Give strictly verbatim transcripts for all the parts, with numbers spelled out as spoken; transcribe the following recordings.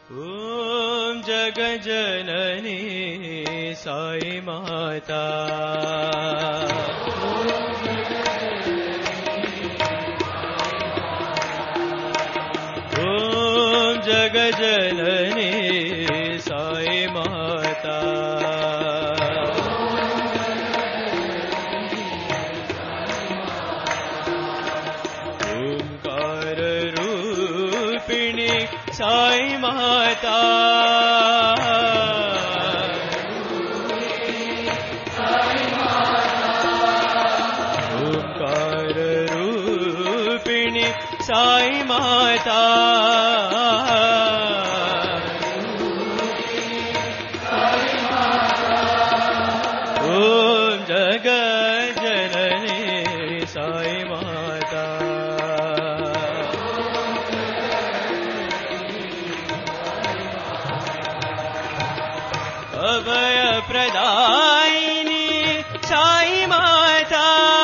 ॐ जगज्जननी साई माता। ॐ जगज्जननी साई माता। ओंकार रूपिणी साई माता। ओंकार रूपिणी साई माता। ओम जगज्जननी साई माता। अभय प्रदायिनी साई माता।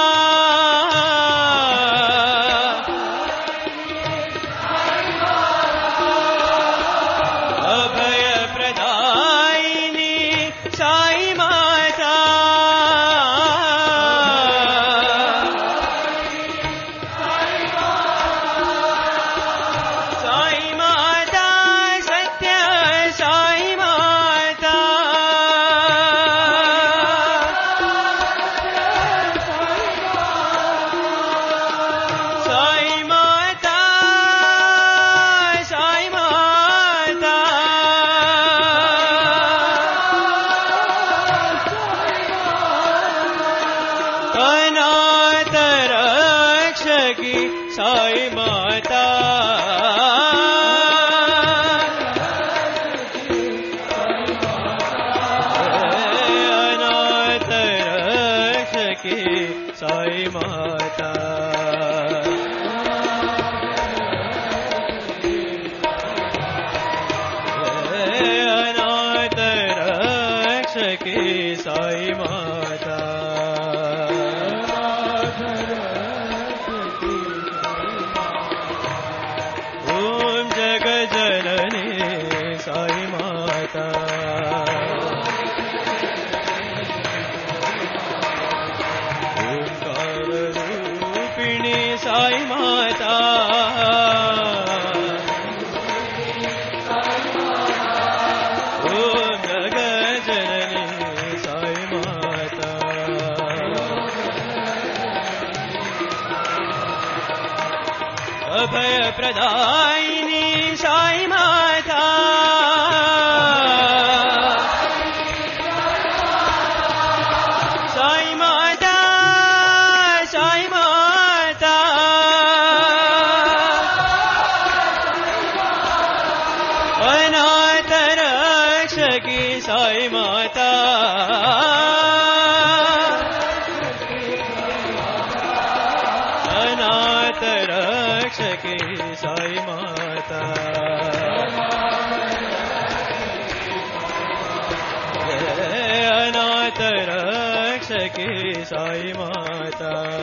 अभय प्रदायिनी साई माता। साई माता सत्य साई माता। साई माता साई माता। अनाथ रक्षकी साई माता। अनाथ रक्षकी साई माता। अनाथ रक्षकी साई माता। ओम जगज्जननी साई माता। ओंकार रूपिणी साई माता। ओम जगज्जननी साई माता। अभय प्रदायिनी साई माता। साई माता साई माता। अनाथ रक्षकी साई माता। अनाथ रक्षकी साई माता। अनाथ रक्षकी साई माता।